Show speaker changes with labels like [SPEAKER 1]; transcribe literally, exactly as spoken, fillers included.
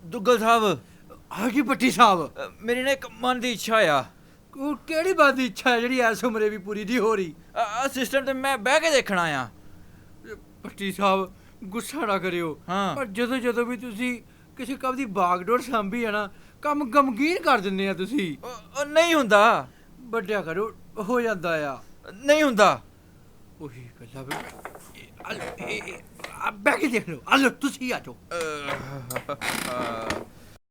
[SPEAKER 1] ਦੁੱਗਲ ਸਾਹਿਬ
[SPEAKER 2] ਆ ਗਈ ਭੱਟੀ ਸਾਹਿਬ।
[SPEAKER 1] ਅ, ਮੇਰੀ ਨਾ ਇੱਕ ਮਨ ਦੀ ਇੱਛਾ ਆ।
[SPEAKER 2] ਉਹ ਕਿਹੜੀ ਬਾਤ ਦੀ ਇੱਛਾ ਹੈ ਜਿਹੜੀ ਇਸ ਉਮਰੇ ਵੀ ਪੂਰੀ ਨਹੀਂ ਹੋ ਰਹੀ?
[SPEAKER 1] ਸਿਸਟਮ ਤੇ ਮੈਂ ਬਹਿ ਕੇ ਦੇਖਣਾ ਆ।
[SPEAKER 2] ਭੱਟੀ ਸਾਹਿਬ ਗੁੱਸਾ ਨਾ ਕਰਿਓ,
[SPEAKER 1] ਹਾਂ।
[SPEAKER 2] ਪਰ ਜਦੋਂ ਜਦੋਂ ਵੀ ਤੁਸੀਂ ਕਿਸੇ ਕੰਮ ਦੀ ਬਾਗਡੋਰ ਸਾਂਭੀ ਹੈ ਨਾ, ਕੰਮ ਗਮਗੀਨ ਕਰ ਦਿੰਦੇ ਆ ਤੁਸੀਂ।
[SPEAKER 1] ਉਹ- ਉਹ ਨਹੀਂ ਹੁੰਦਾ,
[SPEAKER 2] ਵੱਡਿਆ ਕਰੋ, ਹੋ ਜਾਂਦਾ ਆ।
[SPEAKER 1] ਨਹੀਂ ਹੁੰਦਾ।
[SPEAKER 2] ਉਹੀ ਗੱਲਾਂ ਵੀ ਆ ਲਓ, ਇਹ- ਇਹ- ਆ ਬਹਿ ਕੇ ਦੇਖ ਲਓ। ਆ ਲਓ ਤੁਸੀਂ ਆ ਜਾਓ।
[SPEAKER 1] ਅ,